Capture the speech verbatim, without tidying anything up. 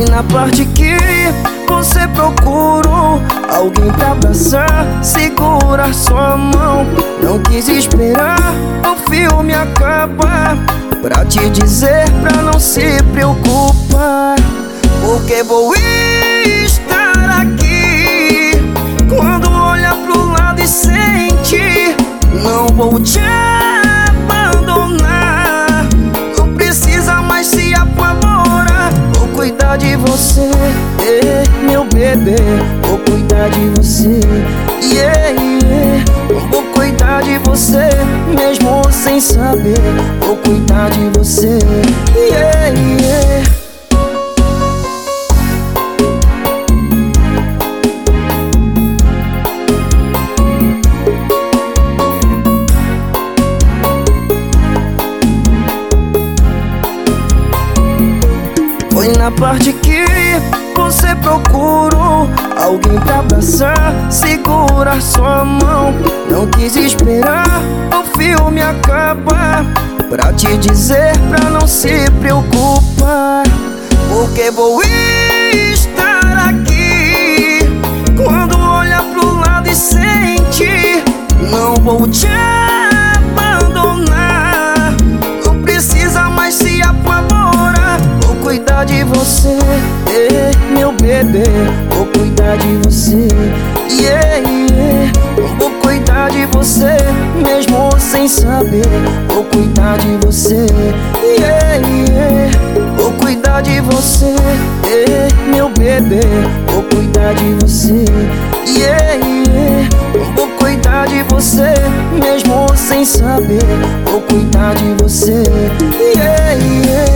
na parte que você procurou alguém pra abraçar, segurar sua mão. Não quis esperar o filme acabar pra te dizer pra não se preocupar, porque vou estar aqui quando olhar pro lado e sentir. Não vou te abandonar, não precisa mais se apavorar. Vou cuidar de você, eh, meu bebê. Vou cuidar de você, yeah, yeah. Vou cuidar de você, mesmo sem saber. Vou cuidar de você, yeah, yeah. Foi na parte que você procurou alguém pra abraçar, segurar sua mão. Não quis esperar o filme acabar pra te dizer pra não se preocupar, porque vou estar aqui quando olhar pro lado e sentir. Não vou te abandonar, não precisa mais se apavorar. Vou cuidar de você, eh, meu bebê. Vou cuidar de você, yeah, yeah. Vou cuidar de você, mesmo sem saber. Vou cuidar de você, yeah, yeah. Vou cuidar de você, eh, meu bebê. Vou cuidar de você, yeah, yeah. Vou cuidar de você, mesmo sem saber. Vou cuidar de você, yeah, yeah.